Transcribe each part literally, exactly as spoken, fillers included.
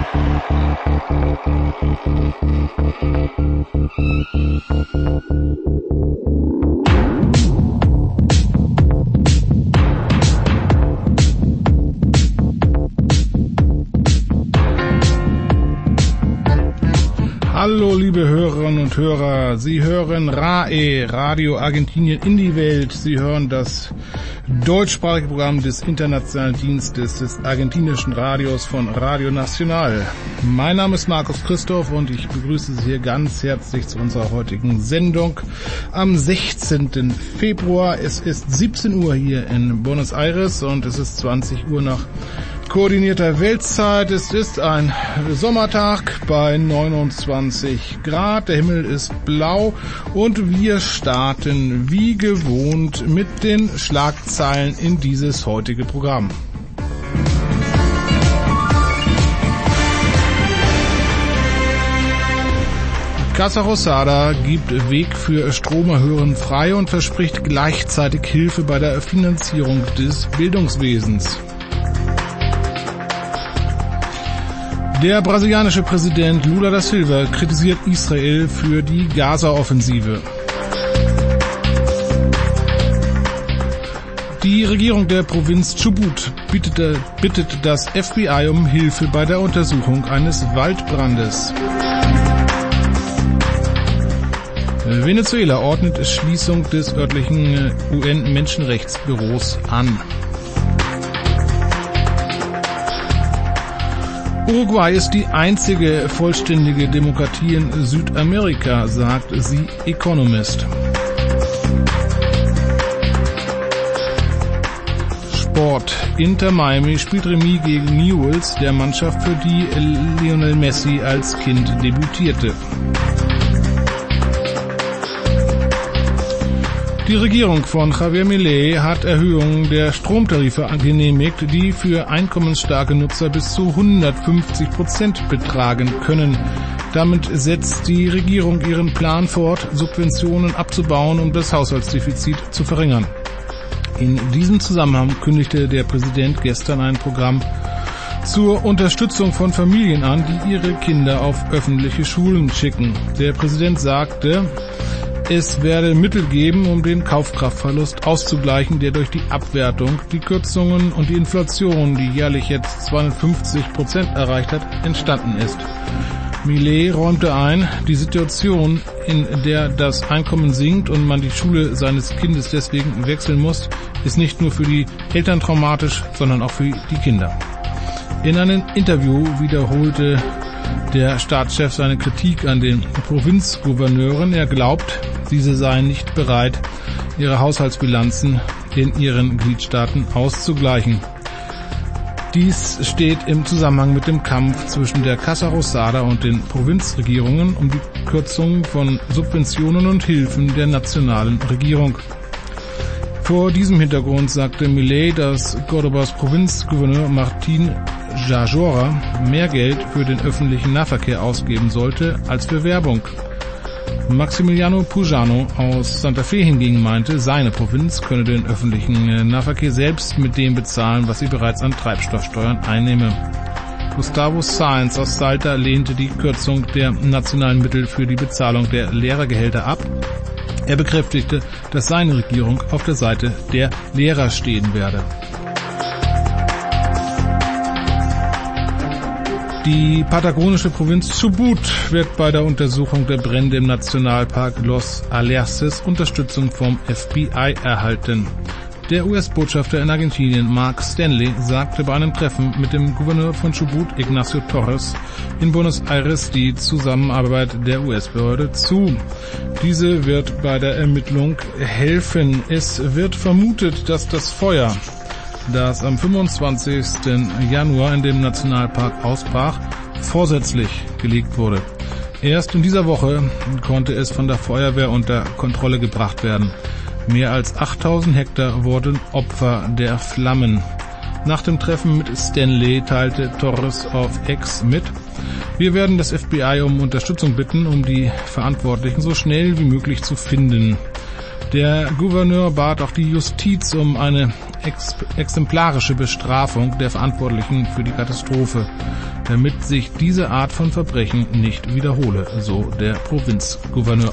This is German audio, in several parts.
Hallo liebe Hörerinnen und Hörer, Sie hören R A E, Radio Argentinien in die Welt. Sie hören das deutschsprachige Programm des Internationalen Dienstes des argentinischen Radios von Radio Nacional. Mein Name ist Markus Christoph und ich begrüße Sie hier ganz herzlich zu unserer heutigen Sendung am sechzehnten Februar. Es ist siebzehn Uhr hier in Buenos Aires und es ist zwanzig Uhr nach koordinierter Weltzeit. Es ist ein Sommertag bei neunundzwanzig Grad. Der Himmel ist blau und wir starten wie gewohnt mit den Schlagzeilen in dieses heutige Programm. Casa Rosada gibt Weg für Stromerhöhungen frei und verspricht gleichzeitig Hilfe bei der Finanzierung des Bildungswesens. Der brasilianische Präsident Lula da Silva kritisiert Israel für die Gaza-Offensive. Die Regierung der Provinz Chubut bittet, bittet das F B I um Hilfe bei der Untersuchung eines Waldbrandes. Venezuela ordnet Schließung des örtlichen U N-Menschenrechtsbüros an. Uruguay ist die einzige vollständige Demokratie in Südamerika, sagt The Economist. Sport. Inter Miami spielt Remis gegen Newell's, der Mannschaft, für die Lionel Messi als Kind debütierte. Die Regierung von Javier Milei hat Erhöhungen der Stromtarife genehmigt, die für einkommensstarke Nutzer bis zu hundertfünfzig Prozent betragen können. Damit setzt die Regierung ihren Plan fort, Subventionen abzubauen, um das Haushaltsdefizit zu verringern. In diesem Zusammenhang kündigte der Präsident gestern ein Programm zur Unterstützung von Familien an, die ihre Kinder auf öffentliche Schulen schicken. Der Präsident sagte, es werde Mittel geben, um den Kaufkraftverlust auszugleichen, der durch die Abwertung, die Kürzungen und die Inflation, die jährlich jetzt zweihundertfünfzig Prozent erreicht hat, entstanden ist. Milei räumte ein, die Situation, in der das Einkommen sinkt und man die Schule seines Kindes deswegen wechseln muss, ist nicht nur für die Eltern traumatisch, sondern auch für die Kinder. In einem Interview wiederholte der Staatschef seine Kritik an den Provinzgouverneuren. Er glaubt, diese seien nicht bereit, ihre Haushaltsbilanzen in ihren Gliedstaaten auszugleichen. Dies steht im Zusammenhang mit dem Kampf zwischen der Casa Rosada und den Provinzregierungen um die Kürzung von Subventionen und Hilfen der nationalen Regierung. Vor diesem Hintergrund sagte Milei, dass Córdobas Provinzgouverneur Martín Jajora mehr Geld für den öffentlichen Nahverkehr ausgeben sollte als für Werbung. Maximiliano Pujano aus Santa Fe hingegen meinte, seine Provinz könne den öffentlichen Nahverkehr selbst mit dem bezahlen, was sie bereits an Treibstoffsteuern einnehme. Gustavo Sáenz aus Salta lehnte die Kürzung der nationalen Mittel für die Bezahlung der Lehrergehälter ab. Er bekräftigte, dass seine Regierung auf der Seite der Lehrer stehen werde. Die patagonische Provinz Chubut wird bei der Untersuchung der Brände im Nationalpark Los Alerces Unterstützung vom F B I erhalten. Der U S-Botschafter in Argentinien, Mark Stanley, sagte bei einem Treffen mit dem Gouverneur von Chubut, Ignacio Torres, in Buenos Aires die Zusammenarbeit der U S-Behörde zu. Diese wird bei der Ermittlung helfen. Es wird vermutet, dass das Feuer, das am fünfundzwanzigsten Januar in dem Nationalpark ausbrach, vorsätzlich gelegt wurde. Erst in dieser Woche konnte es von der Feuerwehr unter Kontrolle gebracht werden. Mehr als achttausend Hektar wurden Opfer der Flammen. Nach dem Treffen mit Stanley teilte Torres auf X mit: Wir werden das F B I um Unterstützung bitten, um die Verantwortlichen so schnell wie möglich zu finden. Der Gouverneur bat auch die Justiz um eine ex- exemplarische Bestrafung der Verantwortlichen für die Katastrophe. damit sich diese Art von Verbrechen nicht wiederhole, so der Provinzgouverneur.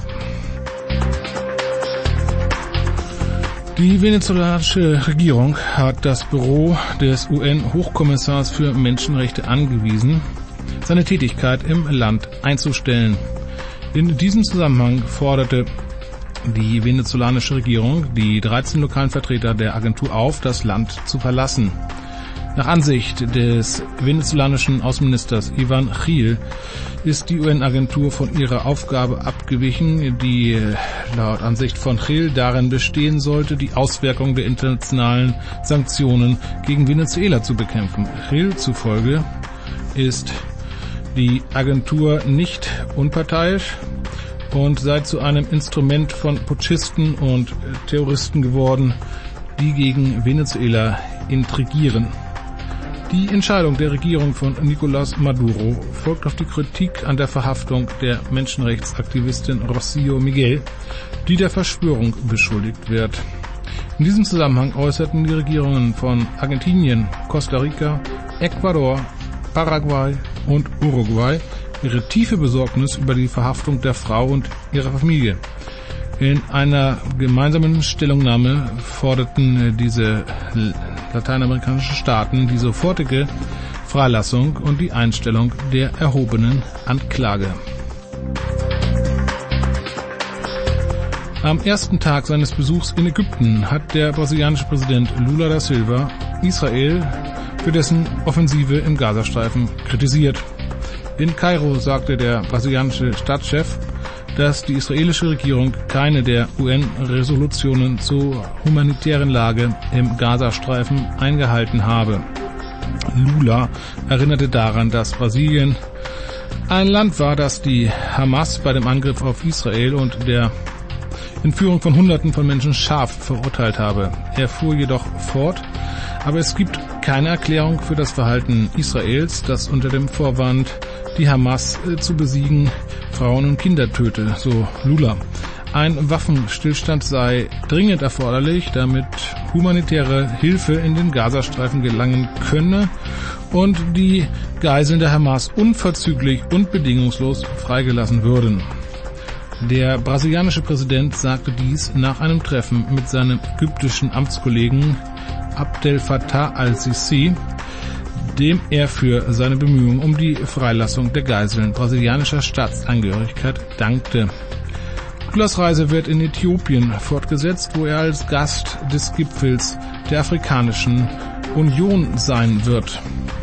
Die venezolanische Regierung hat das Büro des U N-Hochkommissars für Menschenrechte angewiesen, seine Tätigkeit im Land einzustellen. In diesem Zusammenhang forderte die venezolanische Regierung die dreizehn lokalen Vertreter der Agentur auf, das Land zu verlassen. Nach Ansicht des venezolanischen Außenministers Iván Gil ist die U N-Agentur von ihrer Aufgabe abgewichen, die laut Ansicht von Gil darin bestehen sollte, die Auswirkungen der internationalen Sanktionen gegen Venezuela zu bekämpfen. Gil zufolge ist die Agentur nicht unparteiisch und sei zu einem Instrument von Putschisten und Terroristen geworden, die gegen Venezuela intrigieren. Die Entscheidung der Regierung von Nicolás Maduro folgt auf die Kritik an der Verhaftung der Menschenrechtsaktivistin Rocío Miguel, die der Verschwörung beschuldigt wird. In diesem Zusammenhang äußerten die Regierungen von Argentinien, Costa Rica, Ecuador, Paraguay und Uruguay ihre tiefe Besorgnis über die Verhaftung der Frau und ihrer Familie. In einer gemeinsamen Stellungnahme forderten diese lateinamerikanischen Staaten die sofortige Freilassung und die Einstellung der erhobenen Anklage. Am ersten Tag seines Besuchs in Ägypten hat der brasilianische Präsident Lula da Silva Israel für dessen Offensive im Gazastreifen kritisiert. In Kairo sagte der brasilianische Staatschef, dass die israelische Regierung keine der U N-Resolutionen zur humanitären Lage im Gazastreifen eingehalten habe. Lula erinnerte daran, dass Brasilien ein Land war, das die Hamas bei dem Angriff auf Israel und der Entführung von Hunderten von Menschen scharf verurteilt habe. Er fuhr jedoch fort, aber es gibt keine Erklärung für das Verhalten Israels, das unter dem Vorwand, die Hamas äh, zu besiegen, Frauen und Kinder töte, so Lula. Ein Waffenstillstand sei dringend erforderlich, damit humanitäre Hilfe in den Gazastreifen gelangen könne und die Geiseln der Hamas unverzüglich und bedingungslos freigelassen würden. Der brasilianische Präsident sagte dies nach einem Treffen mit seinem ägyptischen Amtskollegen Abdel Fattah al-Sisi, dem er für seine Bemühungen um die Freilassung der Geiseln brasilianischer Staatsangehörigkeit dankte. Lulas Reise wird in Äthiopien fortgesetzt, wo er als Gast des Gipfels der Afrikanischen Union sein wird.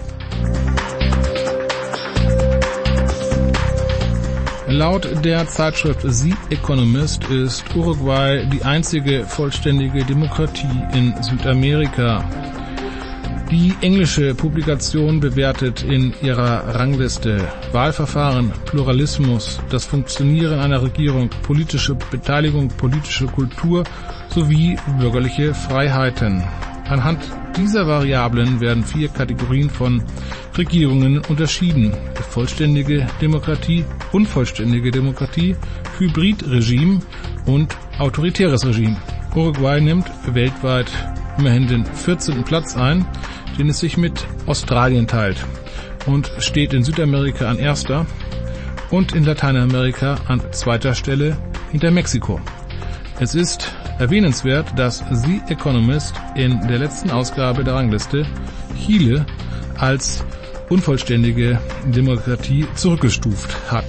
Laut der Zeitschrift The Economist ist Uruguay die einzige vollständige Demokratie in Südamerika. Die englische Publikation bewertet in ihrer Rangliste Wahlverfahren, Pluralismus, das Funktionieren einer Regierung, politische Beteiligung, politische Kultur sowie bürgerliche Freiheiten. Anhand dieser Variablen werden vier Kategorien von Regierungen unterschieden: vollständige Demokratie, unvollständige Demokratie, Hybridregime und autoritäres Regime. Uruguay nimmt weltweit immerhin den vierzehnten Platz ein, den es sich mit Australien teilt, und steht in Südamerika an erster und in Lateinamerika an zweiter Stelle hinter Mexiko. Es ist erwähnenswert, dass The Economist in der letzten Ausgabe der Rangliste Chile als unvollständige Demokratie zurückgestuft hat.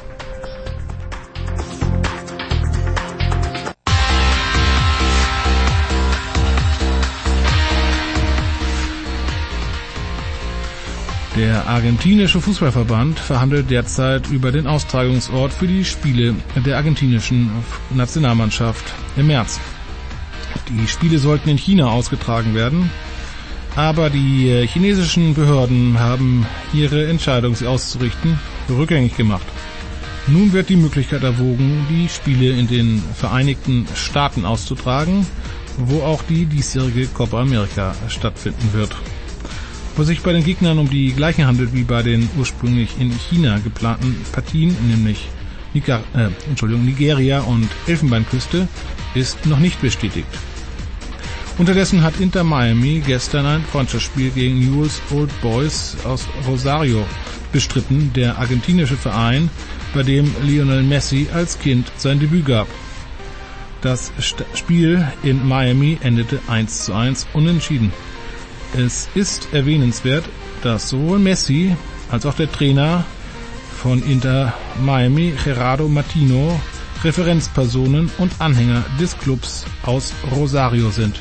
Der argentinische Fußballverband verhandelt derzeit über den Austragungsort für die Spiele der argentinischen Nationalmannschaft im März. Die Spiele sollten in China ausgetragen werden, aber die chinesischen Behörden haben ihre Entscheidung, sie auszurichten, rückgängig gemacht. Nun wird die Möglichkeit erwogen, die Spiele in den Vereinigten Staaten auszutragen, wo auch die diesjährige Copa America stattfinden wird. Wo sich bei den Gegnern um die gleichen handelt wie bei den ursprünglich in China geplanten Partien, nämlich Niger- äh, Entschuldigung, Nigeria und Elfenbeinküste, ist noch nicht bestätigt. Unterdessen hat Inter Miami gestern ein Freundschaftsspiel gegen Newell's Old Boys aus Rosario bestritten, der argentinische Verein, bei dem Lionel Messi als Kind sein Debüt gab. Das St- Spiel in Miami endete eins zu eins unentschieden. Es ist erwähnenswert, dass sowohl Messi als auch der Trainer von Inter Miami, Gerardo Martino, Referenzpersonen und Anhänger des Clubs aus Rosario sind.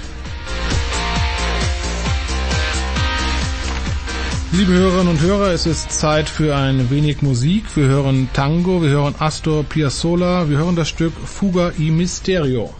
Liebe Hörerinnen und Hörer, es ist Zeit für ein wenig Musik. Wir hören Tango, wir hören Astor Piazzolla, wir hören das Stück Fuga y Misterio.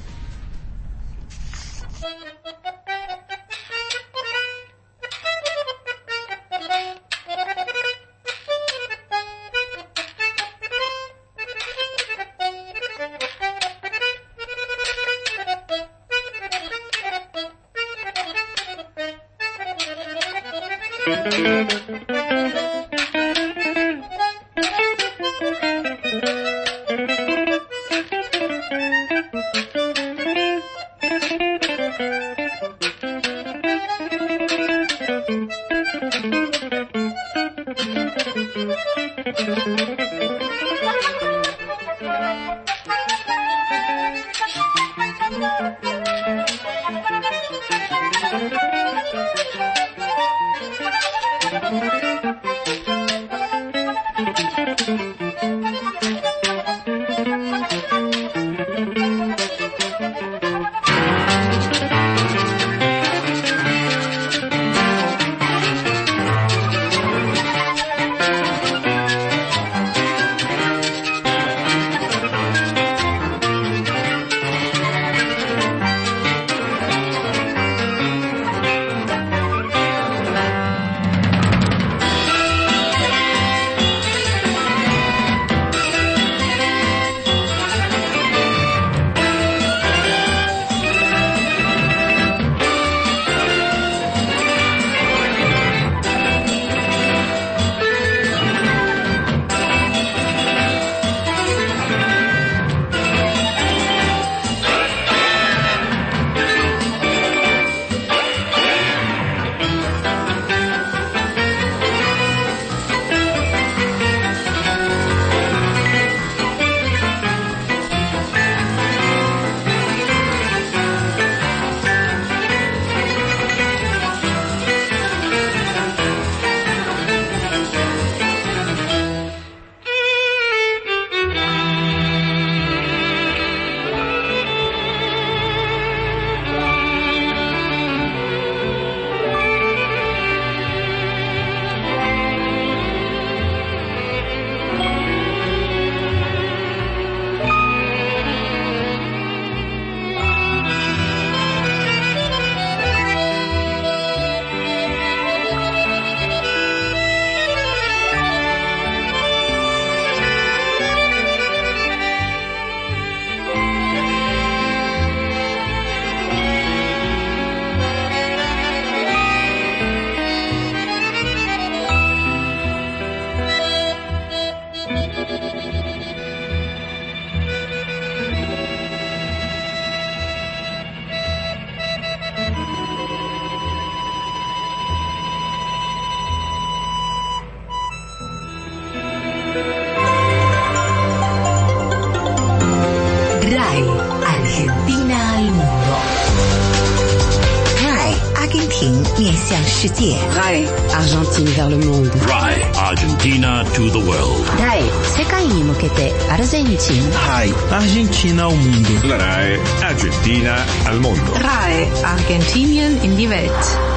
Rai Argentine vers le monde. Rai Argentina to the world. Rai 世界に向けてアルゼンチン。 Rai Argentina al mundo. La Rai Argentina al mondo. Rai Argentinien in die Welt.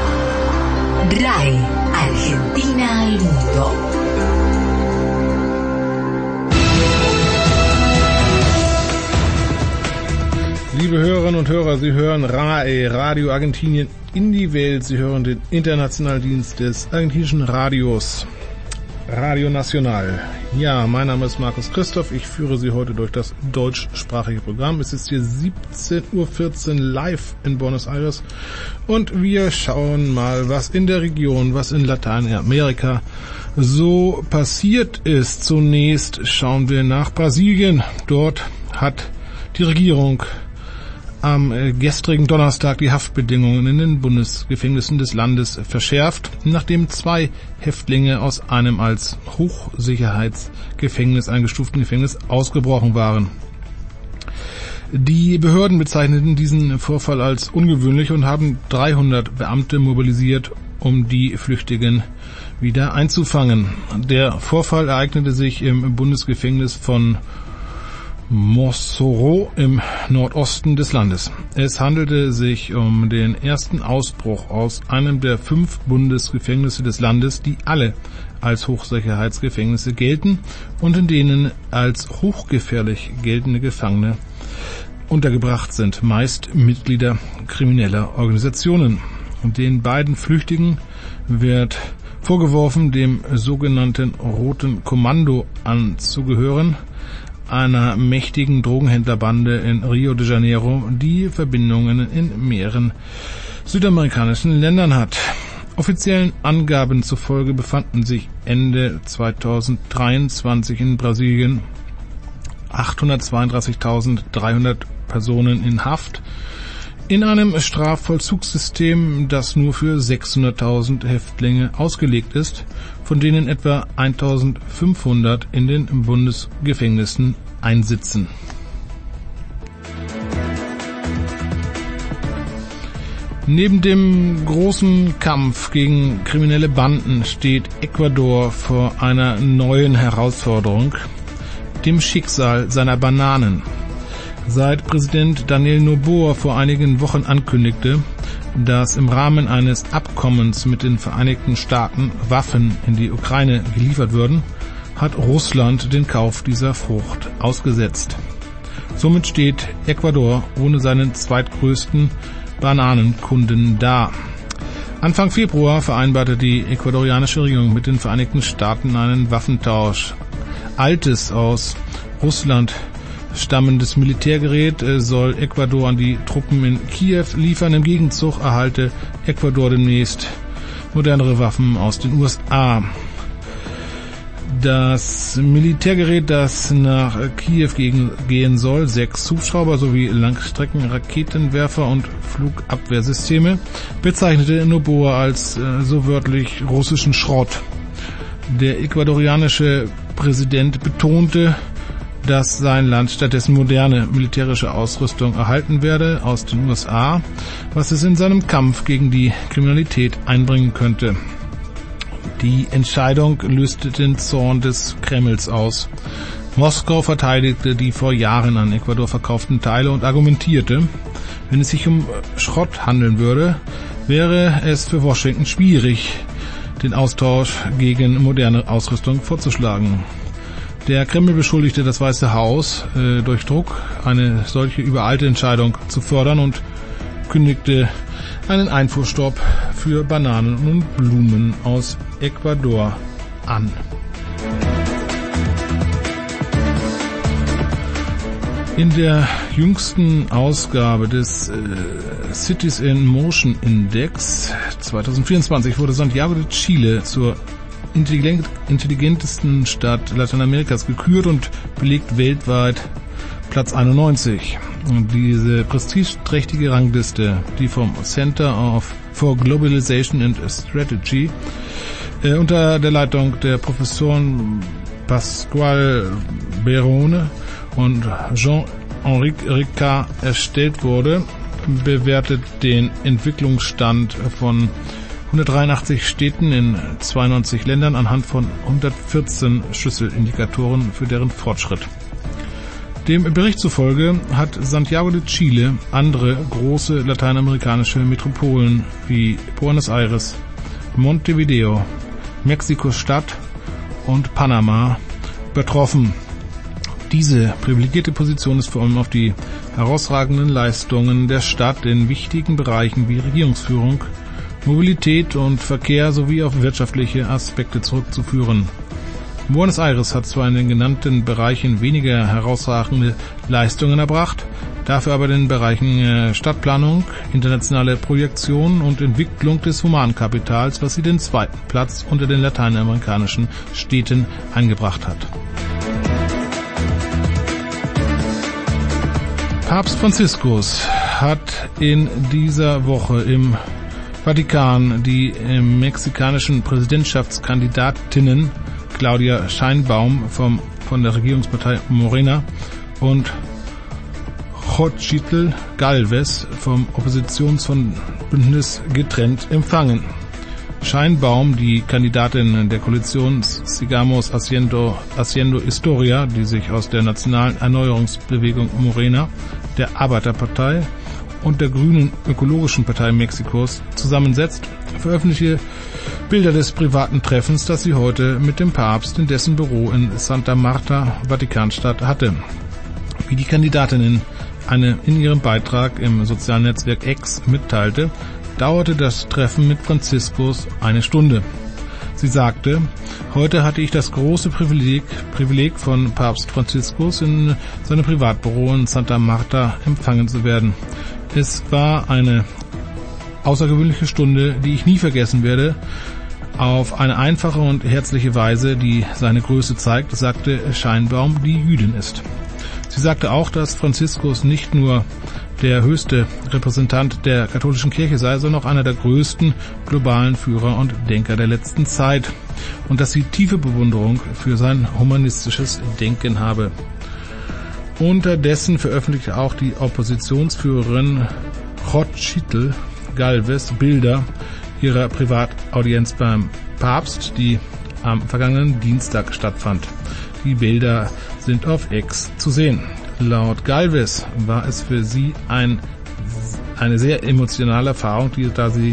Rai Argentina al mundo. Liebe Hörerinnen und Hörer, Sie hören Rai, Radio Argentinien in die Welt. Sie hören den Internationaldienst des argentinischen Radios, Radio Nacional. Ja, mein Name ist Markus Christoph. Ich führe Sie heute durch das deutschsprachige Programm. Es ist hier siebzehn Uhr vierzehn live in Buenos Aires und wir schauen mal, was in der Region, was in Lateinamerika so passiert ist. Zunächst schauen wir nach Brasilien. Dort hat die Regierung am gestrigen Donnerstag die Haftbedingungen in den Bundesgefängnissen des Landes verschärft, nachdem zwei Häftlinge aus einem als Hochsicherheitsgefängnis eingestuften Gefängnis ausgebrochen waren. Die Behörden bezeichneten diesen Vorfall als ungewöhnlich und haben dreihundert Beamte mobilisiert, um die Flüchtigen wieder einzufangen. Der Vorfall ereignete sich im Bundesgefängnis von Mosoro im Nordosten des Landes. Es handelte sich um den ersten Ausbruch aus einem der fünf Bundesgefängnisse des Landes, die alle als Hochsicherheitsgefängnisse gelten und in denen als hochgefährlich geltende Gefangene untergebracht sind, meist Mitglieder krimineller Organisationen. Und den beiden Flüchtigen wird vorgeworfen, dem sogenannten Roten Kommando anzugehören, einer mächtigen Drogenhändlerbande in Rio de Janeiro, die Verbindungen in mehreren südamerikanischen Ländern hat. Offiziellen Angaben zufolge befanden sich Ende zweitausenddreiundzwanzig in Brasilien achthundertzweiunddreißigtausenddreihundert Personen in Haft, in einem Strafvollzugssystem, das nur für sechshunderttausend Häftlinge ausgelegt ist, von denen etwa eintausendfünfhundert in den Bundesgefängnissen einsitzen. Neben dem großen Kampf gegen kriminelle Banden steht Ecuador vor einer neuen Herausforderung, dem Schicksal seiner Bananen. Seit Präsident Daniel Noboa vor einigen Wochen ankündigte, dass im Rahmen eines Abkommens mit den Vereinigten Staaten Waffen in die Ukraine geliefert würden, hat Russland den Kauf dieser Frucht ausgesetzt. Somit steht Ecuador ohne seinen zweitgrößten Bananenkunden da. Anfang Februar vereinbarte die ecuadorianische Regierung mit den Vereinigten Staaten einen Waffentausch. Altes aus Russland stammendes Militärgerät soll Ecuador an die Truppen in Kiew liefern. Im Gegenzug erhalte Ecuador demnächst modernere Waffen aus den U S A. Das Militärgerät, das nach Kiew gehen soll, sechs Hubschrauber sowie Langstreckenraketenwerfer und Flugabwehrsysteme, bezeichnete Noboa als äh, so wörtlich russischen Schrott. Der ecuadorianische Präsident betonte, dass sein Land stattdessen moderne militärische Ausrüstung erhalten werde aus den U S A, was es in seinem Kampf gegen die Kriminalität einbringen könnte. Die Entscheidung löste den Zorn des Kremls aus. Moskau verteidigte die vor Jahren an Ecuador verkauften Teile und argumentierte, wenn es sich um Schrott handeln würde, wäre es für Washington schwierig, den Austausch gegen moderne Ausrüstung vorzuschlagen. Der Kreml beschuldigte das Weiße Haus, äh, durch Druck eine solche übereilte Entscheidung zu fördern und kündigte einen Einfuhrstopp für Bananen und Blumen aus Ecuador an. In der jüngsten Ausgabe des äh, Cities in Motion Index zweitausendvierundzwanzig wurde Santiago de Chile zur intelligentesten Stadt Lateinamerikas gekürt und belegt weltweit Platz einundneunzig. Und diese prestigeträchtige Rangliste, die vom Center of for Globalization and Strategy äh, unter der Leitung der Professoren Pascual Berone und Jean-Henrique Ricard erstellt wurde, bewertet den Entwicklungsstand von hundertdreiundachtzig Städten in zweiundneunzig Ländern anhand von hundertvierzehn Schlüsselindikatoren für deren Fortschritt. Dem Bericht zufolge hat Santiago de Chile andere große lateinamerikanische Metropolen wie Buenos Aires, Montevideo, Mexiko-Stadt und Panama übertroffen. Diese privilegierte Position ist vor allem auf die herausragenden Leistungen der Stadt in wichtigen Bereichen wie Regierungsführung, Mobilität und Verkehr sowie auf wirtschaftliche Aspekte zurückzuführen. Buenos Aires hat zwar in den genannten Bereichen weniger herausragende Leistungen erbracht, dafür aber in den Bereichen Stadtplanung, internationale Projektion und Entwicklung des Humankapitals, was sie den zweiten Platz unter den lateinamerikanischen Städten eingebracht hat. Papst Franziskus hat in dieser Woche im Vatikan die äh, mexikanischen Präsidentschaftskandidatinnen Claudia Sheinbaum vom, von der Regierungspartei Morena und Xochitl Gálvez vom Oppositionsbündnis getrennt empfangen. Sheinbaum, die Kandidatin der Koalition Sigamos Haciendo, Haciendo Historia, die sich aus der nationalen Erneuerungsbewegung Morena, der Arbeiterpartei und der Grünen Ökologischen Partei Mexikos zusammensetzt, veröffentlichte Bilder des privaten Treffens, das sie heute mit dem Papst in dessen Büro in Santa Marta, Vatikanstadt, hatte. Wie die Kandidatinnen eine in ihrem Beitrag im sozialen Netzwerk X mitteilte, dauerte das Treffen mit Franziskus eine Stunde. Sie sagte, heute hatte ich das große Privileg, Privileg von Papst Franziskus in seinem Privatbüro in Santa Marta empfangen zu werden. Es war eine außergewöhnliche Stunde, die ich nie vergessen werde, auf eine einfache und herzliche Weise, die seine Größe zeigt, sagte Sheinbaum, die Jüdin ist. Sie sagte auch, dass Franziskus nicht nur der höchste Repräsentant der katholischen Kirche sei, sondern auch einer der größten globalen Führer und Denker der letzten Zeit und dass sie tiefe Bewunderung für sein humanistisches Denken habe. Unterdessen veröffentlichte auch die Oppositionsführerin Xochitl Gálvez Bilder ihrer Privataudienz beim Papst, die am vergangenen Dienstag stattfand. Die Bilder sind auf X zu sehen. Laut Gálvez war es für sie ein, eine sehr emotionale Erfahrung, die, da sie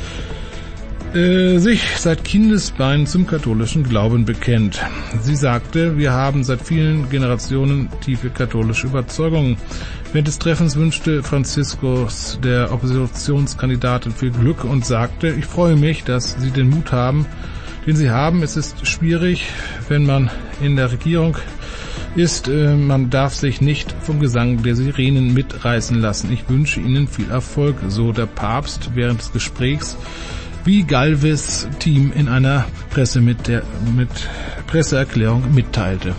äh, sich seit Kindesbeinen zum katholischen Glauben bekennt. Sie sagte, wir haben seit vielen Generationen tiefe katholische Überzeugungen. Während des Treffens wünschte Franziskus der Oppositionskandidatin viel Glück und sagte, ich freue mich, dass Sie den Mut haben, den Sie haben. Es ist schwierig, wenn man in der Regierung ist, äh, man darf sich nicht vom Gesang der Sirenen mitreißen lassen. Ich wünsche Ihnen viel Erfolg, so der Papst während des Gesprächs, wie Gálvez Team in einer Presse mit der, mit Presseerklärung mitteilte.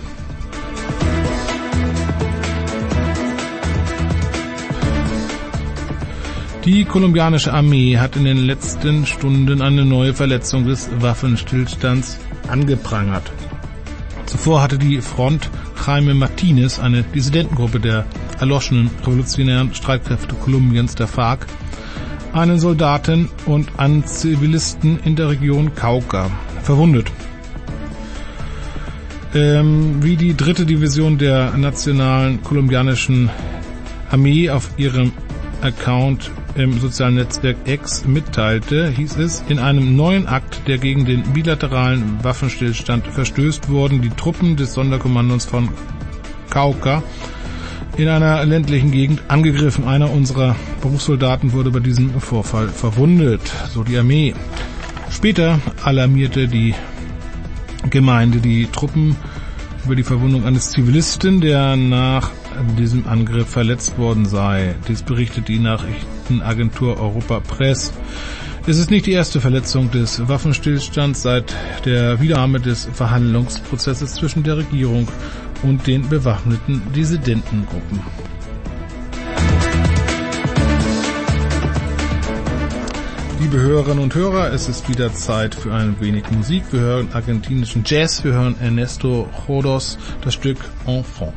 Die kolumbianische Armee hat in den letzten Stunden eine neue Verletzung des Waffenstillstands angeprangert. Zuvor hatte die Front Jaime Martinez, eine Dissidentengruppe der erloschenen revolutionären Streitkräfte Kolumbiens, der FARC, einen Soldaten und einen Zivilisten in der Region Cauca verwundet. Ähm, wie die dritte Division der nationalen kolumbianischen Armee auf ihrem Account im sozialen Netzwerk X mitteilte, hieß es, in einem neuen Akt, der gegen den bilateralen Waffenstillstand verstößt, wurden die Truppen des Sonderkommandos von Cauca in einer ländlichen Gegend angegriffen. Einer unserer Berufssoldaten wurde bei diesem Vorfall verwundet, so die Armee. Später alarmierte die Gemeinde die Truppen über die Verwundung eines Zivilisten, der nach diesem Angriff verletzt worden sei. Dies berichtet die Nachrichtenagentur Europa Press. Es ist nicht die erste Verletzung des Waffenstillstands seit der Wiedernahme des Verhandlungsprozesses zwischen der Regierung und den bewaffneten Dissidentengruppen. Liebe Hörerinnen und Hörer, es ist wieder Zeit für ein wenig Musik. Wir hören argentinischen Jazz, wir hören Ernesto Rodos, das Stück Enfant.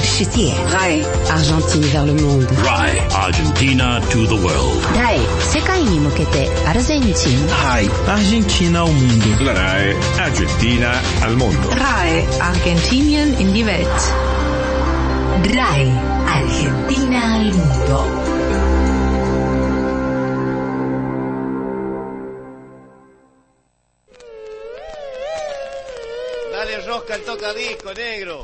世界 Rai Argentine vers le monde. Rai Argentina to the world. ライ世界に向けてアルゼンチン Rai Argentina ao mundo. La RAI Argentina al mondo. Rai Argentinien in die Welt. ライ Argentina al mundo. Dale rosca al tocadisco, negro.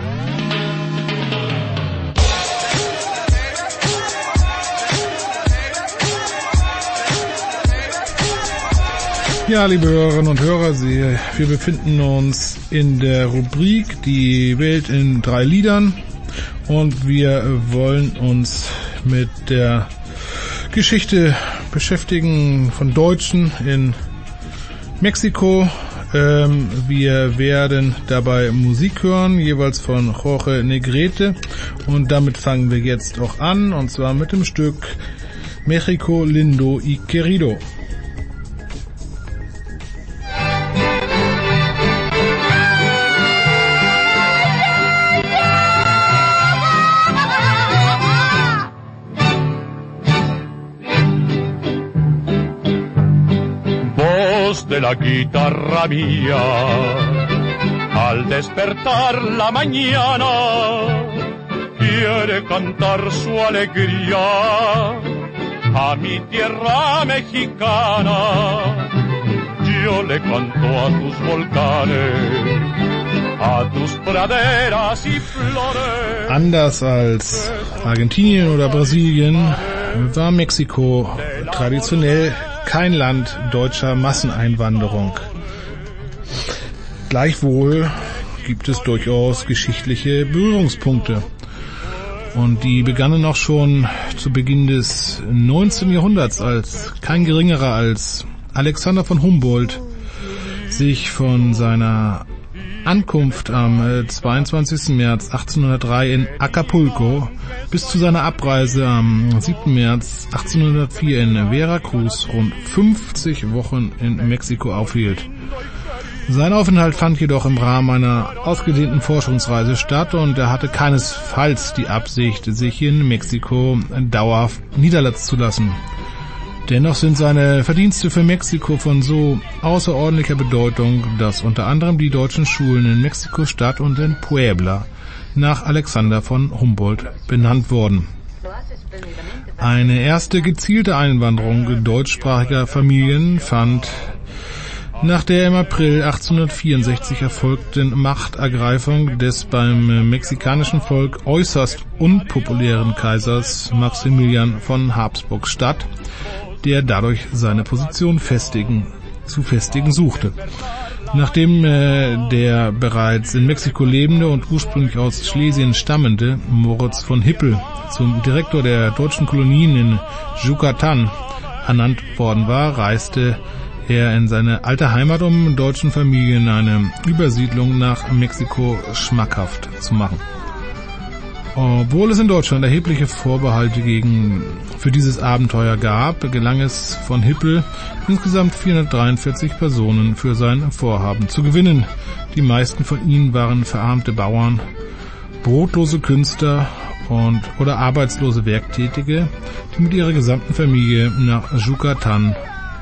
Ja, liebe Hörerinnen und Hörer, Sie, wir befinden uns in der Rubrik Die Welt in drei Liedern und wir wollen uns mit der Geschichte beschäftigen von Deutschen in Mexiko. Ähm, wir werden dabei Musik hören, jeweils von Jorge Negrete, und damit fangen wir jetzt auch an, und zwar mit dem Stück México Lindo y Querido. De la guitarra mía, al despertar la mañana, quiere cantar su alegría a mi tierra mexicana. Yo le canto a tus volcanes, a tus praderas y flores. Anders als Argentinien oder Brasilien war Mexiko traditionell kein Land deutscher Masseneinwanderung. Gleichwohl gibt es durchaus geschichtliche Berührungspunkte. Und die begannen auch schon zu Beginn des neunzehnten Jahrhunderts, als kein geringerer als Alexander von Humboldt sich von seiner Ankunft am zweiundzwanzigsten März achtzehnhundertdrei in Acapulco bis zu seiner Abreise am siebten März achtzehnhundertvier in Veracruz rund fünfzig Wochen in Mexiko aufhielt. Sein Aufenthalt fand jedoch im Rahmen einer ausgedehnten Forschungsreise statt und er hatte keinesfalls die Absicht, sich in Mexiko dauerhaft niederlassen zu lassen. Dennoch sind seine Verdienste für Mexiko von so außerordentlicher Bedeutung, dass unter anderem die deutschen Schulen in Mexiko-Stadt und in Puebla nach Alexander von Humboldt benannt wurden. Eine erste gezielte Einwanderung deutschsprachiger Familien fand nach der im April achtzehnhundertvierundsechzig erfolgten Machtergreifung des beim mexikanischen Volk äußerst unpopulären Kaisers Maximilian von Habsburg statt, der dadurch seine Position festigen, zu festigen suchte. Nachdem äh, der bereits in Mexiko lebende und ursprünglich aus Schlesien stammende Moritz von Hippel zum Direktor der deutschen Kolonien in Yucatan ernannt worden war, reiste er in seine alte Heimat, um deutschen Familien eine Übersiedlung nach Mexiko schmackhaft zu machen. Obwohl es in Deutschland erhebliche Vorbehalte gegen für dieses Abenteuer gab, gelang es von Hippel, insgesamt vierhundertdreiundvierzig Personen für sein Vorhaben zu gewinnen. Die meisten von ihnen waren verarmte Bauern, brotlose Künstler und oder arbeitslose Werktätige, die mit ihrer gesamten Familie nach Yucatan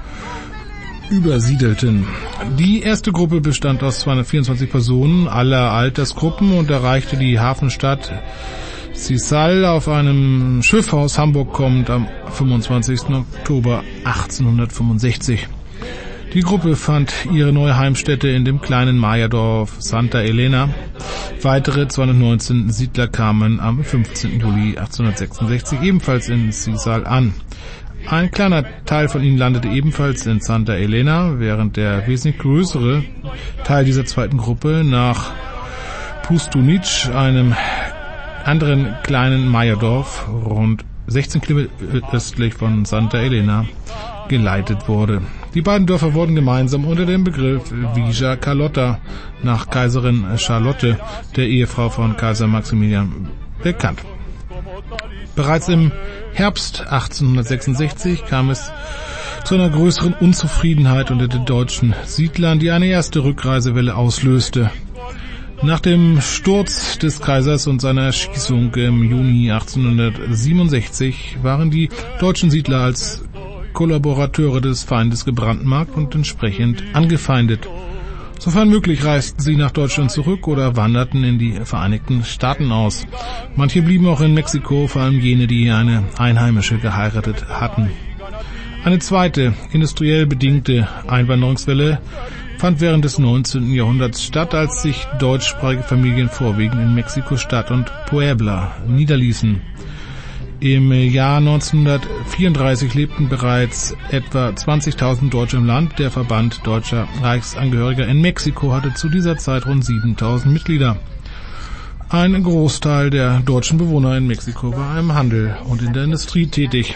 übersiedelten. Die erste Gruppe bestand aus zweihundertvierundzwanzig Personen aller Altersgruppen und erreichte die Hafenstadt Cizal auf einem Schiff aus Hamburg kommend am fünfundzwanzigsten Oktober achtzehnhundertfünfundsechzig. Die Gruppe fand ihre neue Heimstätte in dem kleinen Maya-Dorf Santa Elena. Weitere zweihundertneunzehn Siedler kamen am fünfzehnten Juli achtzehnhundertsechsundsechzig ebenfalls in Cizal an. Ein kleiner Teil von ihnen landete ebenfalls in Santa Elena, während der wesentlich größere Teil dieser zweiten Gruppe nach Pustunic, einem anderen kleinen Maya-Dorf, rund sechzehn Kilometer östlich von Santa Elena, geleitet wurde. Die beiden Dörfer wurden gemeinsam unter dem Begriff Villa Carlotta nach Kaiserin Charlotte, der Ehefrau von Kaiser Maximilian, bekannt. Bereits im Herbst achtzehnhundertsechsundsechzig kam es zu einer größeren Unzufriedenheit unter den deutschen Siedlern, die eine erste Rückreisewelle auslöste. Nach dem Sturz des Kaisers und seiner Erschießung im Juni achtzehnhundertsiebenundsechzig waren die deutschen Siedler als Kollaborateure des Feindes gebrandmarkt und entsprechend angefeindet. Sofern möglich reisten sie nach Deutschland zurück oder wanderten in die Vereinigten Staaten aus. Manche blieben auch in Mexiko, vor allem jene, die eine Einheimische geheiratet hatten. Eine zweite, industriell bedingte Einwanderungswelle fand während des neunzehnten Jahrhunderts statt, als sich deutschsprachige Familien vorwiegend in Mexiko-Stadt und Puebla niederließen. Im Jahr neunzehnhundertvierunddreißig lebten bereits etwa zwanzigtausend Deutsche im Land. Der Verband deutscher Reichsangehöriger in Mexiko hatte zu dieser Zeit rund siebentausend Mitglieder. Ein Großteil der deutschen Bewohner in Mexiko war im Handel und in der Industrie tätig.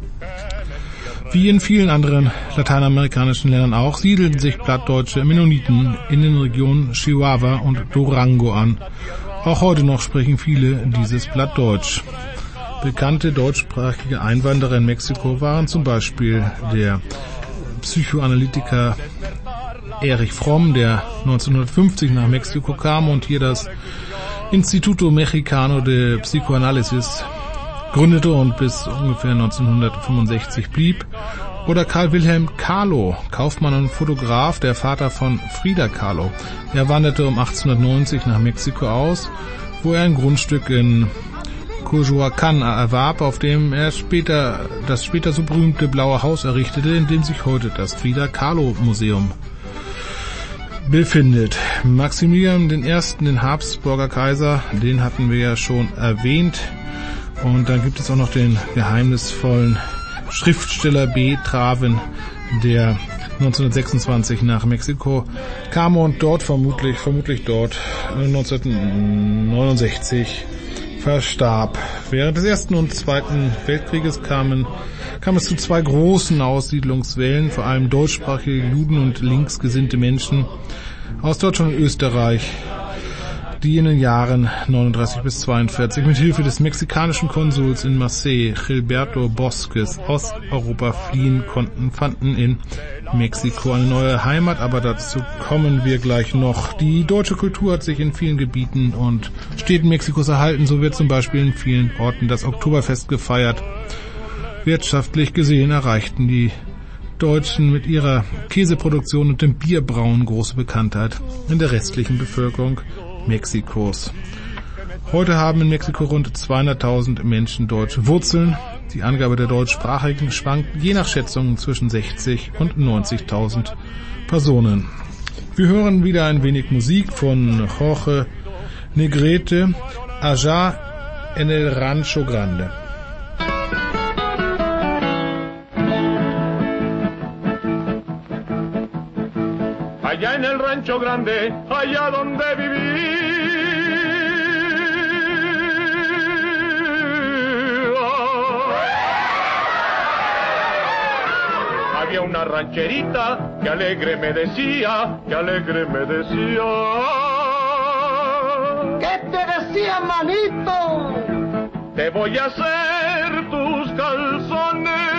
Wie in vielen anderen lateinamerikanischen Ländern auch, siedelten sich plattdeutsche Mennoniten in den Regionen Chihuahua und Durango an. Auch heute noch sprechen viele dieses Plattdeutsch. Bekannte deutschsprachige Einwanderer in Mexiko waren zum Beispiel der Psychoanalytiker Erich Fromm, der neunzehnhundertfünfzig nach Mexiko kam und hier das Instituto Mexicano de Psychoanalysis gründete und bis ungefähr neunzehnhundertfünfundsechzig blieb, oder Karl Wilhelm Kahlo, Kaufmann und Fotograf, der Vater von Frida Kahlo. Er wanderte um achtzehnhundertneunzig nach Mexiko aus, wo er ein Grundstück in Coyoacán erwarb, auf dem er später das später so berühmte Blaue Haus errichtete, in dem sich heute das Frida Kahlo Museum befindet. Maximilian der Erste., den Habsburger Kaiser, den hatten wir ja schon erwähnt. Und dann gibt es auch noch den geheimnisvollen Schriftsteller B. Traven, der neunzehnhundertsechsundzwanzig nach Mexiko kam und dort vermutlich, vermutlich dort neunzehnhundertneunundsechzig verstarb. Während des Ersten und Zweiten Weltkrieges kamen, kam es zu zwei großen Aussiedlungswellen, vor allem deutschsprachige Juden und linksgesinnte Menschen aus Deutschland und Österreich, die in den Jahren neununddreißig bis zweiundvierzig mit Hilfe des mexikanischen Konsuls in Marseille, Gilberto Bosques, aus Europa fliehen konnten, fanden in Mexiko eine neue Heimat, aber dazu kommen wir gleich noch. Die deutsche Kultur hat sich in vielen Gebieten und Städten Mexikos erhalten, so wird zum Beispiel in vielen Orten das Oktoberfest gefeiert. Wirtschaftlich gesehen erreichten die Deutschen mit ihrer Käseproduktion und dem Bierbrauen große Bekanntheit in der restlichen Bevölkerung Mexikos. Heute haben in Mexiko rund zweihunderttausend Menschen deutsche Wurzeln. Die Angabe der Deutschsprachigen schwankt je nach Schätzungen zwischen sechzig und neunzigtausend Personen. Wir hören wieder ein wenig Musik von Jorge Negrete, Allá en el Rancho Grande. Allá en el Rancho Grande, allá donde viví, había una rancherita que alegre me decía, que alegre me decía. ¿Qué te decía, manito? Te voy a hacer tus calzones.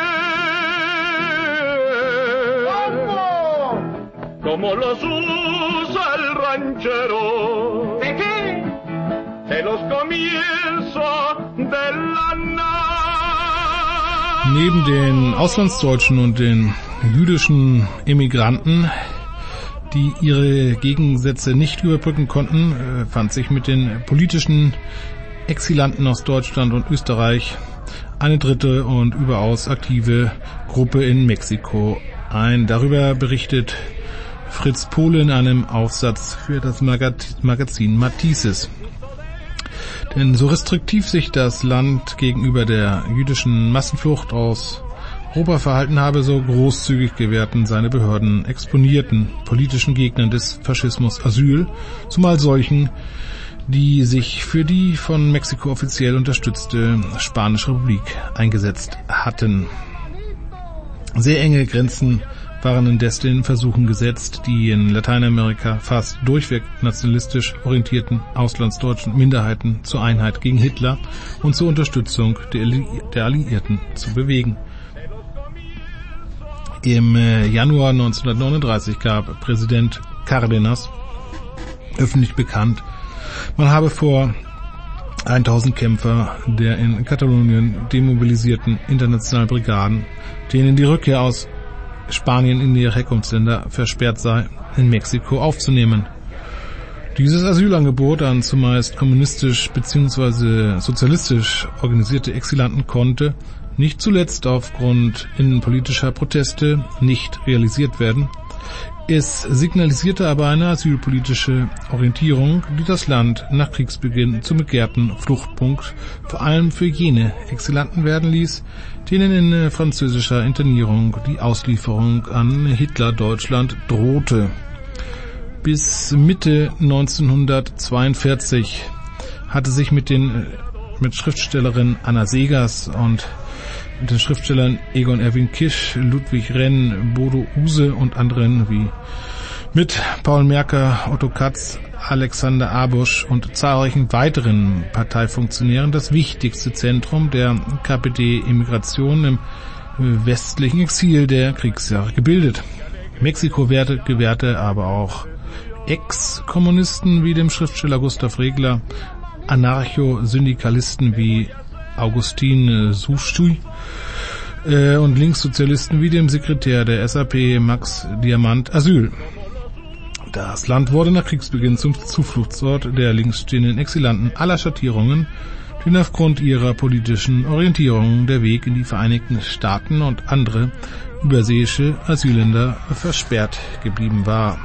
¿Cómo? Como los usa el ranchero. ¿De qué? De los comienzos de la Nacht. Neben den Auslandsdeutschen und den jüdischen Immigranten, die ihre Gegensätze nicht überbrücken konnten, fand sich mit den politischen Exilanten aus Deutschland und Österreich eine dritte und überaus aktive Gruppe in Mexiko ein. Darüber berichtet Fritz Pohle in einem Aufsatz für das Magazin Matices. Denn so restriktiv sich das Land gegenüber der jüdischen Massenflucht aus Europa verhalten habe, so großzügig gewährten seine Behörden exponierten politischen Gegnern des Faschismus Asyl, zumal solchen, die sich für die von Mexiko offiziell unterstützte Spanische Republik eingesetzt hatten. Sehr enge Grenzen waren indes den Versuchen gesetzt, die in Lateinamerika fast durchweg nationalistisch orientierten auslandsdeutschen Minderheiten zur Einheit gegen Hitler und zur Unterstützung der, der Alliierten zu bewegen. Im Januar neunzehnhundertneununddreißig gab Präsident Cárdenas öffentlich bekannt. Man habe vor tausend Kämpfer der in Katalonien demobilisierten internationalen Brigaden, denen die Rückkehr aus Spanien in ihre Herkunftsländer versperrt sei, in Mexiko aufzunehmen. Dieses Asylangebot an zumeist kommunistisch bzw. sozialistisch organisierte Exilanten konnte, nicht zuletzt aufgrund innenpolitischer Proteste, nicht realisiert werden. Es signalisierte aber eine asylpolitische Orientierung, die das Land nach Kriegsbeginn zum begehrten Fluchtpunkt vor allem für jene Exilanten werden ließ, denen in französischer Internierung die Auslieferung an Hitler-Deutschland drohte. Bis Mitte neunzehnhundertzweiundvierzig hatte sich mit den mit Schriftstellerin Anna Seghers und mit den Schriftstellern Egon Erwin Kisch, Ludwig Renn, Bodo Use und anderen wie mit Paul Merker, Otto Katz, Alexander Abusch und zahlreichen weiteren Parteifunktionären das wichtigste Zentrum der K P D-Immigration im westlichen Exil der Kriegsjahre gebildet. Mexiko gewährte aber auch Ex-Kommunisten wie dem Schriftsteller Gustav Regler, Anarcho-Syndikalisten wie Augustin Souchy äh, und Linkssozialisten wie dem Sekretär der S A P Max Diamant Asyl. Das Land wurde nach Kriegsbeginn zum Zufluchtsort der linksstehenden Exilanten aller Schattierungen, denen aufgrund ihrer politischen Orientierung der Weg in die Vereinigten Staaten und andere überseeische Asylländer versperrt geblieben war.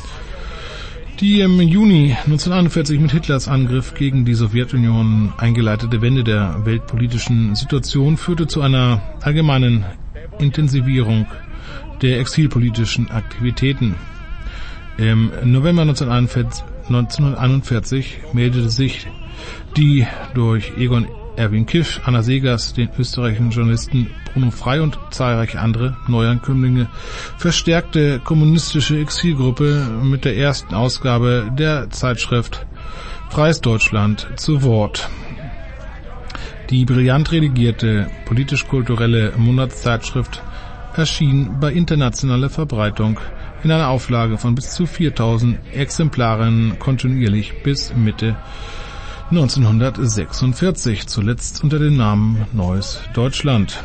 Die im Juni neunzehnhunderteinundvierzig mit Hitlers Angriff gegen die Sowjetunion eingeleitete Wende der weltpolitischen Situation führte zu einer allgemeinen Intensivierung der exilpolitischen Aktivitäten. Im November neunzehnhunderteinundvierzig meldete sich die durch Egon Erwin Kisch, Anna Seghers, den österreichischen Journalisten Bruno Frey und zahlreiche andere Neuankömmlinge verstärkte kommunistische Exilgruppe mit der ersten Ausgabe der Zeitschrift Freies Deutschland zu Wort. Die brillant redigierte politisch-kulturelle Monatszeitschrift erschien bei internationaler Verbreitung in einer Auflage von bis zu viertausend Exemplaren kontinuierlich bis Mitte neunzehnhundertsechsundvierzig, zuletzt unter dem Namen Neues Deutschland.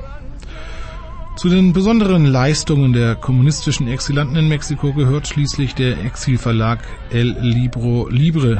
Zu den besonderen Leistungen der kommunistischen Exilanten in Mexiko gehört schließlich der Exilverlag El Libro Libre.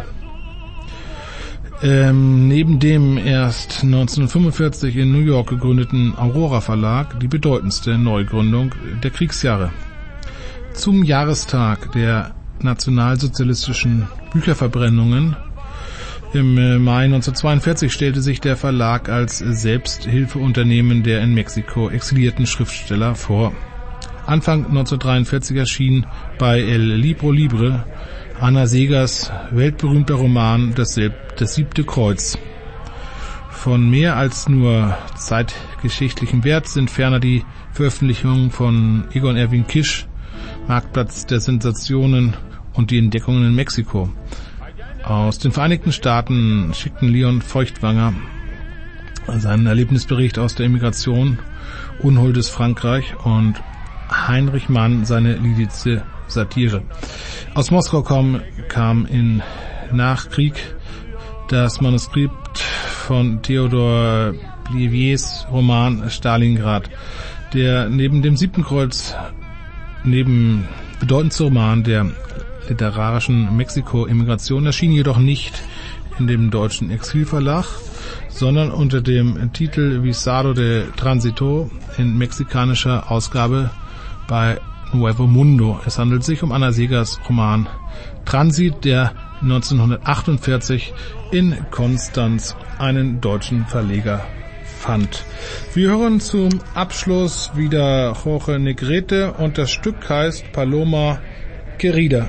Ähm, neben dem erst neunzehnhundertfünfundvierzig in New York gegründeten Aurora Verlag die bedeutendste Neugründung der Kriegsjahre. Zum Jahrestag der nationalsozialistischen Bücherverbrennungen im Mai neunzehnhundertzweiundvierzig stellte sich der Verlag als Selbsthilfeunternehmen der in Mexiko exilierten Schriftsteller vor. Anfang neunzehnhundertdreiundvierzig erschien bei El Libro Libre Anna Seghers weltberühmter Roman Das, das siebte Kreuz. Von mehr als nur zeitgeschichtlichem Wert sind ferner die Veröffentlichungen von Egon Erwin Kisch, Marktplatz der Sensationen und die Entdeckungen in Mexiko. Aus den Vereinigten Staaten schickten Leon Feuchtwanger seinen Erlebnisbericht aus der Emigration, Unholdes Frankreich und Heinrich Mann seine lidische Satire. Aus Moskau kam, kam in Nachkrieg das Manuskript von Theodor Pliviers Roman Stalingrad, der neben dem siebten Kreuz neben bedeutendster Roman der literarischen Mexiko-Immigration erschien jedoch nicht in dem deutschen Exilverlag, sondern unter dem Titel Visado de Tránsito in mexikanischer Ausgabe bei Nuevo Mundo. Es handelt sich um Anna Seghers Roman Transit, der neunzehnhundertachtundvierzig in Konstanz einen deutschen Verleger fand. Wir hören zum Abschluss wieder Jorge Negrete und das Stück heißt Paloma Querida.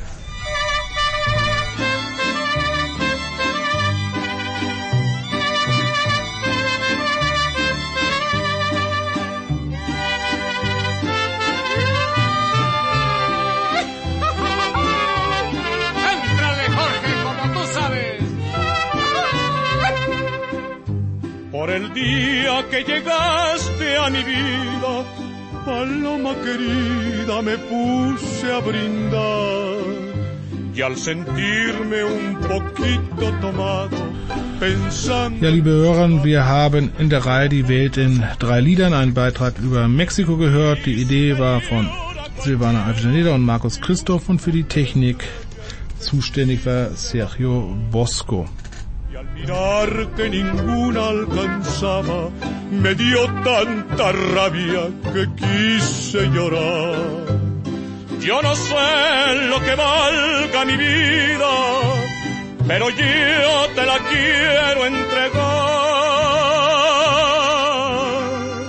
Por el día que llegaste a mi vida, paloma querida, me puse a brindar. Ja, liebe Hörer, wir haben in der Reihe Die Welt in drei Liedern einen Beitrag über Mexiko gehört. Die Idee war von Silvana Avellaneda und Markus Christoph und für die Technik zuständig war Sergio Bosco. Mirar que ninguna alcanzaba, me dio tanta rabia que quise llorar. Yo no sé lo que valga mi vida, pero yo te la quiero entregar.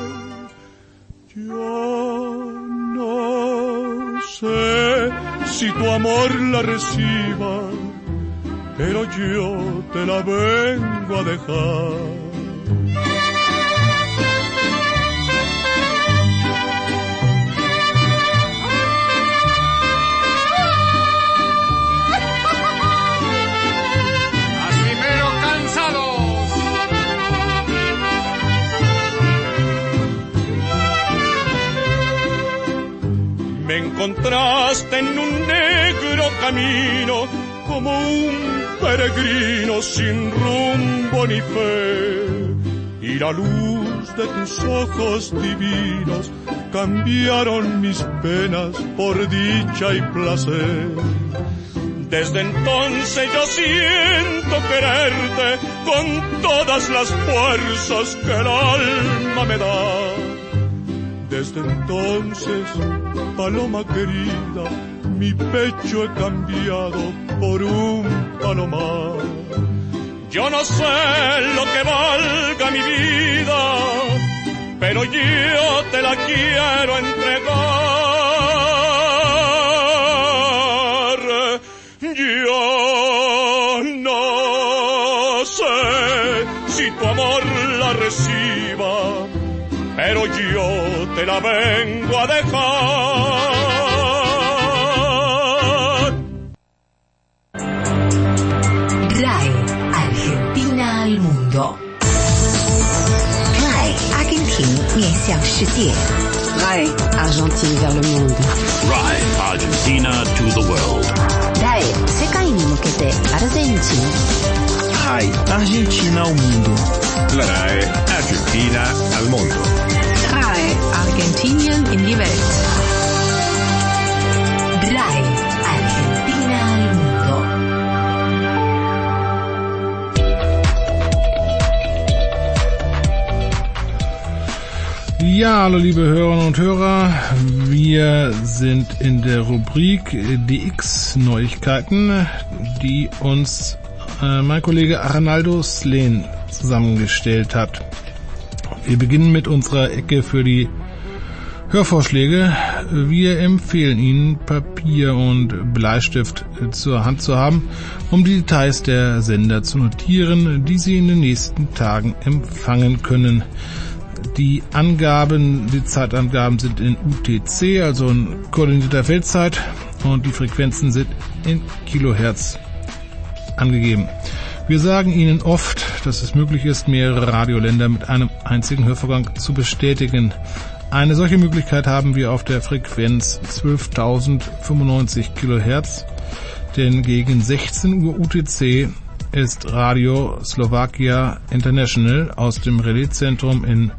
Yo no sé si tu amor la reciba, pero yo te la vengo a dejar. Así mero cansados. Me encontraste en un negro camino, como un peregrino sin rumbo ni fe, y la luz de tus ojos divinos cambiaron mis penas por dicha y placer. Desde entonces yo siento quererte con todas las fuerzas que el alma me da. Desde entonces, paloma querida, mi pecho he cambiado por un palomar. Yo no sé lo que valga mi vida, pero yo te la quiero entregar. Yo no sé si tu amor la reciba, pero yo te la vengo a dejar. RAI, Argentina al mundo. RAI, Argentina 面向世界。 RAI, Argentine vers le monde. RAI, Argentina to the world. RAI, 世界に向けてアルゼンチン。 RAI, Argentina al mundo. La RAI Argentina al mundo. RAI, Argentinien in die Welt. RAI, Argentina al mundo. Ja, hallo liebe Hörerinnen und Hörer, wir sind in der Rubrik D X-Neuigkeiten, die uns äh, mein Kollege Arnaldo Sleen zusammengestellt hat. Wir beginnen mit unserer Ecke für die Hörvorschläge. Wir empfehlen Ihnen, Papier und Bleistift zur Hand zu haben, um die Details der Sender zu notieren, die Sie in den nächsten Tagen empfangen können. Die Angaben, die Zeitangaben sind in U T C, also in koordinierter Weltzeit, und die Frequenzen sind in Kilohertz angegeben. Wir sagen Ihnen oft, dass es möglich ist, mehrere Radioländer mit einem einzigen Hörvorgang zu bestätigen. Eine solche Möglichkeit haben wir auf der Frequenz zwölftausendfünfundneunzig Kilohertz, denn gegen sechzehn Uhr U T C ist Radio Slovakia International aus dem Relaizentrum in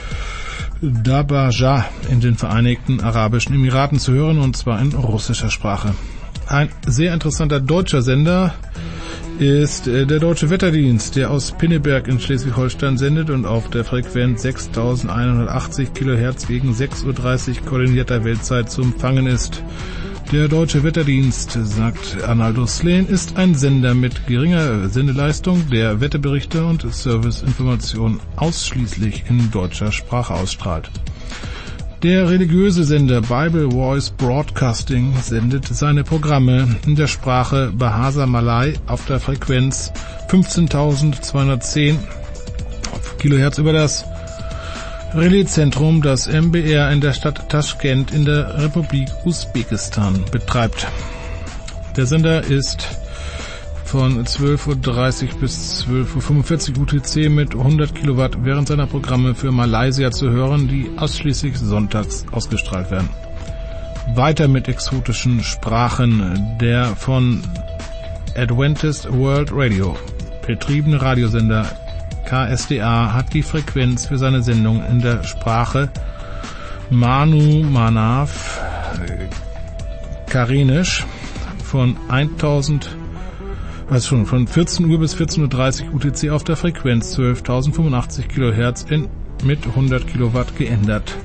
Dabajah in den Vereinigten Arabischen Emiraten zu hören, und zwar in russischer Sprache. Ein sehr interessanter deutscher Sender ist der Deutsche Wetterdienst, der aus Pinneberg in Schleswig-Holstein sendet und auf der Frequenz sechstausendeinhundertachtzig Kilohertz gegen sechs Uhr dreißig koordinierter Weltzeit zu empfangen ist. Der Deutsche Wetterdienst, sagt Arnaldo Sleen, ist ein Sender mit geringer Sendeleistung, der Wetterberichte und Serviceinformationen ausschließlich in deutscher Sprache ausstrahlt. Der religiöse Sender Bible Voice Broadcasting sendet seine Programme in der Sprache Bahasa Malay auf der Frequenz fünfzehntausendzweihundertzehn Kilohertz über das Relaizentrum, das M B R in der Stadt Taschkent in der Republik Usbekistan betreibt. Der Sender ist von zwölf Uhr dreißig bis zwölf Uhr fünfundvierzig U T C mit hundert Kilowatt während seiner Programme für Malaysia zu hören, die ausschließlich sonntags ausgestrahlt werden. Weiter mit exotischen Sprachen. Der von Adventist World Radio betriebene Radiosender K S D A hat die Frequenz für seine Sendung in der Sprache Manu Manav Karenisch von tausend, also schon von vierzehn Uhr bis vierzehn Uhr dreißig U T C auf der Frequenz zwölftausendfünfundachtzig Kilohertz in, mit hundert Kilowatt geändert.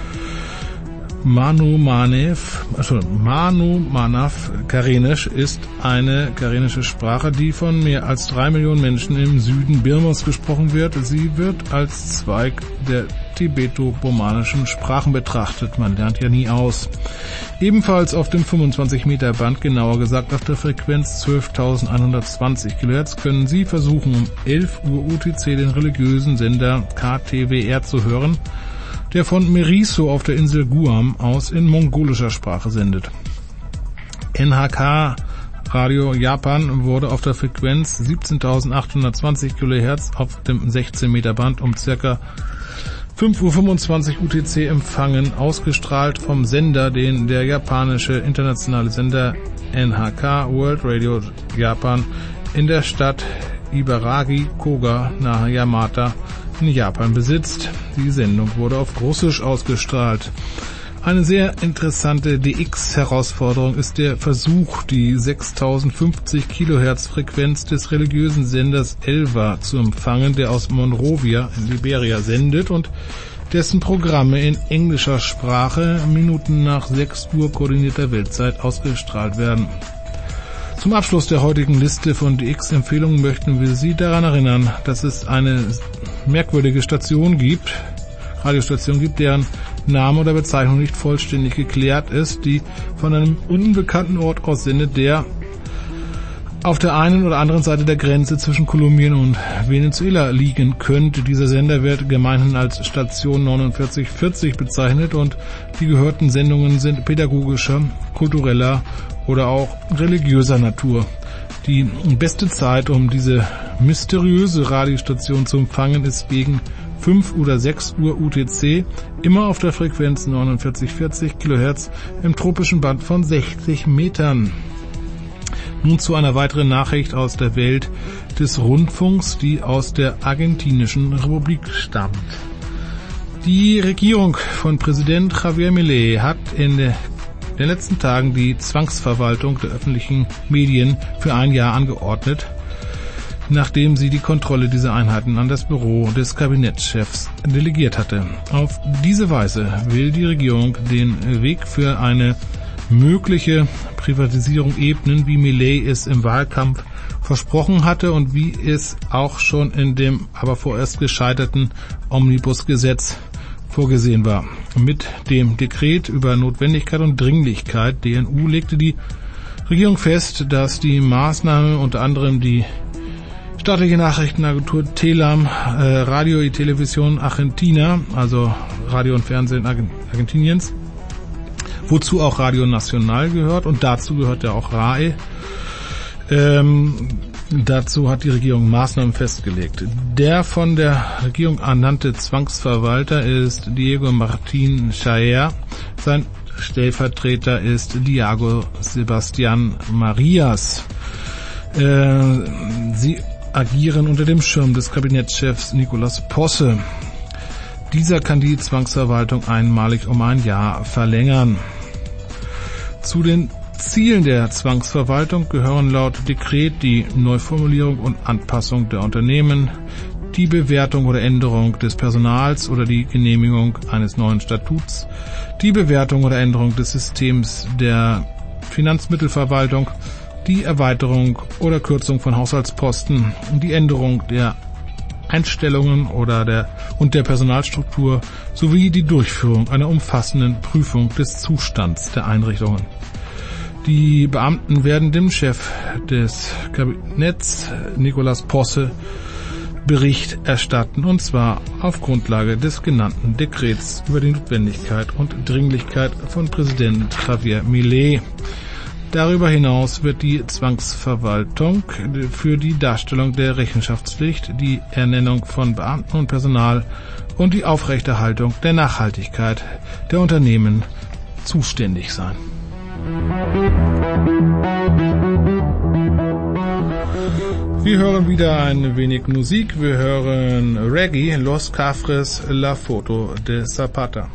Manu Manav, also Manu Manav Karenisch ist eine karenische Sprache, die von mehr als drei Millionen Menschen im Süden Birmas gesprochen wird. Sie wird als Zweig der tibeto-burmanischen Sprachen betrachtet. Man lernt ja nie aus. Ebenfalls auf dem fünfundzwanzig Meter Band, genauer gesagt auf der Frequenz zwölftausendeinhundertzwanzig Kilohertz, können Sie versuchen, um elf Uhr U T C den religiösen Sender K T W R zu hören, der von Meriso auf der Insel Guam aus in mongolischer Sprache sendet. N H K Radio Japan wurde auf der Frequenz siebzehntausendachthundertzwanzig Kilohertz auf dem sechzehn Meter Band um circa fünf Uhr fünfundzwanzig U T C empfangen, ausgestrahlt vom Sender, den der japanische internationale Sender N H K World Radio Japan in der Stadt Ibaraki Koga nahe Yamata in Japan besitzt. Die Sendung wurde auf Russisch ausgestrahlt. Eine sehr interessante D X-Herausforderung ist der Versuch, die sechstausendfünfzig Kilohertz Frequenz des religiösen Senders Elva zu empfangen, der aus Monrovia in Liberia sendet und dessen Programme in englischer Sprache Minuten nach sechs Uhr koordinierter Weltzeit ausgestrahlt werden. Zum Abschluss der heutigen Liste von D X-Empfehlungen möchten wir Sie daran erinnern, dass es eine merkwürdige Station gibt, Radiostation gibt, deren Name oder Bezeichnung nicht vollständig geklärt ist, die von einem unbekannten Ort aus sendet, der auf der einen oder anderen Seite der Grenze zwischen Kolumbien und Venezuela liegen könnte. Dieser Sender wird gemeinhin als Station neunundvierzig vierzig bezeichnet und die gehörten Sendungen sind pädagogischer, kultureller oder auch religiöser Natur. Die beste Zeit, um diese mysteriöse Radiostation zu empfangen, ist gegen fünf oder sechs Uhr U T C, immer auf der Frequenz neunundvierzig vierzig Kilohertz im tropischen Band von sechzig Metern. Nun zu einer weiteren Nachricht aus der Welt des Rundfunks, die aus der argentinischen Republik stammt. Die Regierung von Präsident Javier Milei hat in den letzten Tagen die Zwangsverwaltung der öffentlichen Medien für ein Jahr angeordnet, nachdem sie die Kontrolle dieser Einheiten an das Büro des Kabinettschefs delegiert hatte. Auf diese Weise will die Regierung den Weg für eine mögliche Privatisierung ebnen, wie Milei es im Wahlkampf versprochen hatte und wie es auch schon in dem aber vorerst gescheiterten Omnibusgesetz vorgesehen war. Mit dem Dekret über Notwendigkeit und Dringlichkeit D N U legte die Regierung fest, dass die Maßnahme unter anderem die staatliche Nachrichtenagentur Telam, äh, Radio y Televisión Argentina, also Radio und Fernsehen Argentiniens, wozu auch Radio Nacional gehört und dazu gehört ja auch R A E. Ähm, dazu hat die Regierung Maßnahmen festgelegt. Der von der Regierung ernannte Zwangsverwalter ist Diego Martín Chaer. Sein Stellvertreter ist Diego Sebastián Marías. Äh, sie agieren unter dem Schirm des Kabinettschefs Nicolás Posse. Dieser kann die Zwangsverwaltung einmalig um ein Jahr verlängern. Zu den Zielen der Zwangsverwaltung gehören laut Dekret die Neuformulierung und Anpassung der Unternehmen, die Bewertung oder Änderung des Personals oder die Genehmigung eines neuen Statuts, die Bewertung oder Änderung des Systems der Finanzmittelverwaltung, die Erweiterung oder Kürzung von Haushaltsposten, die Änderung der Einstellungen oder der und der Personalstruktur sowie die Durchführung einer umfassenden Prüfung des Zustands der Einrichtungen. Die Beamten werden dem Chef des Kabinetts, Nicolás Posse, Bericht erstatten, und zwar auf Grundlage des genannten Dekrets über die Notwendigkeit und Dringlichkeit von Präsident Javier Milei. Darüber hinaus wird die Zwangsverwaltung für die Darstellung der Rechenschaftspflicht, die Ernennung von Beamten und Personal und die Aufrechterhaltung der Nachhaltigkeit der Unternehmen zuständig sein. Wir hören wieder ein wenig Musik. Wir hören Reggae, Los Cafres, La Foto de Zapata.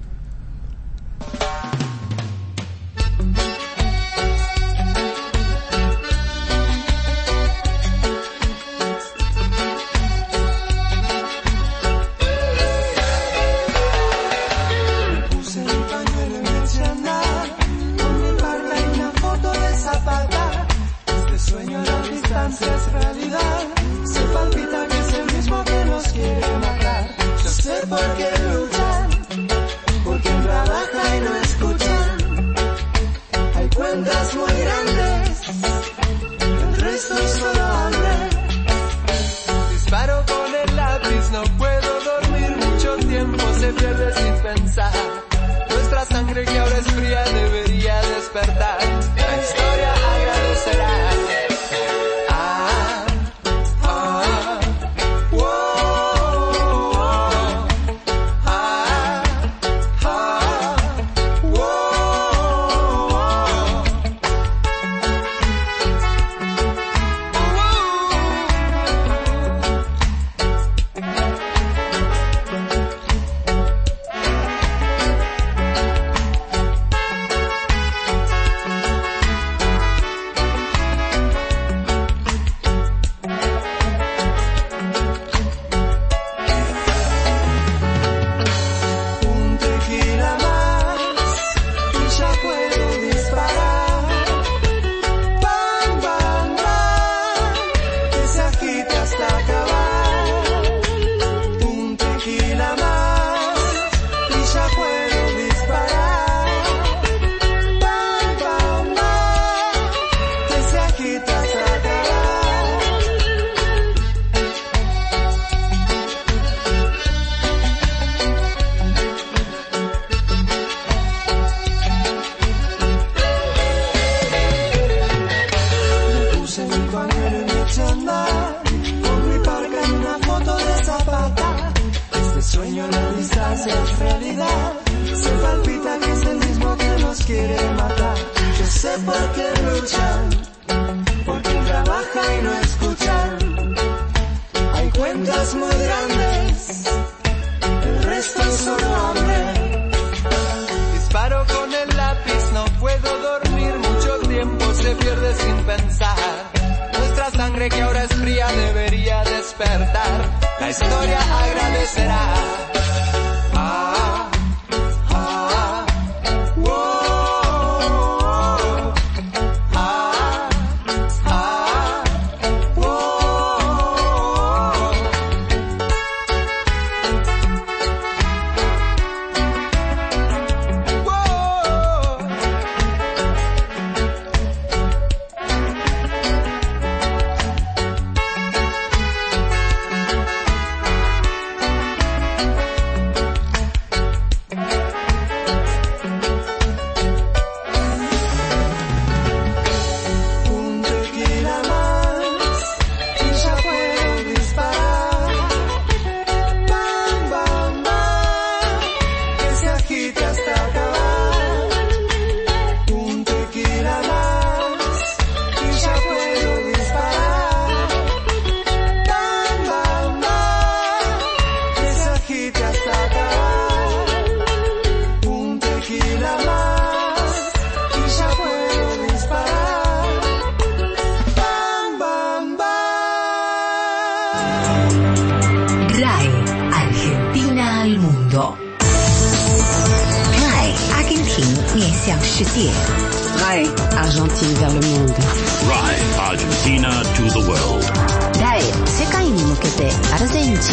Rai, Argentine vers le monde. Rai, Argentina to the world. Rai, 世界に向けてアルゼンチン。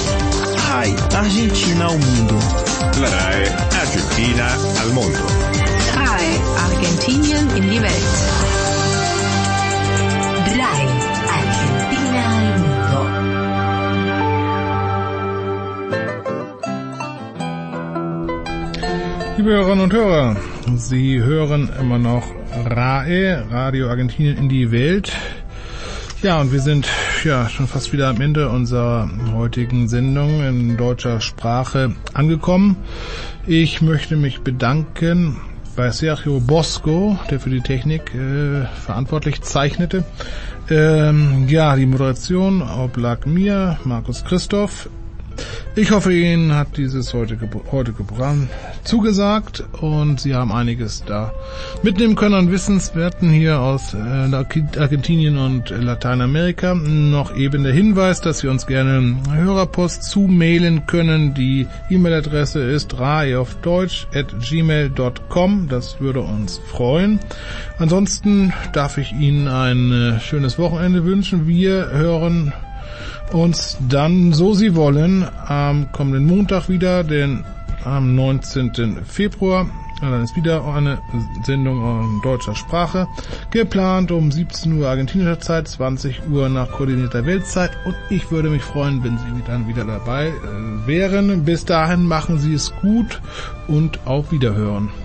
Rai, Argentina ao mundo. La Rai, Argentina al mondo. Rai, Argentinien in die Welt. Rai, Argentina al mundo. Liebe Hörerinnen und Hörer, Sie hören immer noch R A E, Radio Argentinien in die Welt. Ja, und wir sind ja schon fast wieder am Ende unserer heutigen Sendung in deutscher Sprache angekommen. Ich möchte mich bedanken bei Sergio Bosco, der für die Technik äh, verantwortlich zeichnete. Ähm, ja, die Moderation oblag mir, Markus Christoph. Ich hoffe, Ihnen hat dieses heute, heute Programm zugesagt und Sie haben einiges da mitnehmen können an Wissenswerten hier aus äh, Argentinien und Lateinamerika. Noch eben der Hinweis, dass Sie uns gerne Hörerpost zumailen können. Die E-Mail-Adresse ist raeaufdeutsch at gmail dot com. Das würde uns freuen. Ansonsten darf ich Ihnen ein äh, schönes Wochenende wünschen. Wir hören uns dann, so Sie wollen, am kommenden Montag wieder, den am neunzehnten Februar. Dann ist wieder eine Sendung in deutscher Sprache geplant um siebzehn Uhr argentinischer Zeit, zwanzig Uhr nach koordinierter Weltzeit, und ich würde mich freuen, wenn Sie dann wieder dabei wären. Bis dahin machen Sie es gut und auf Wiederhören.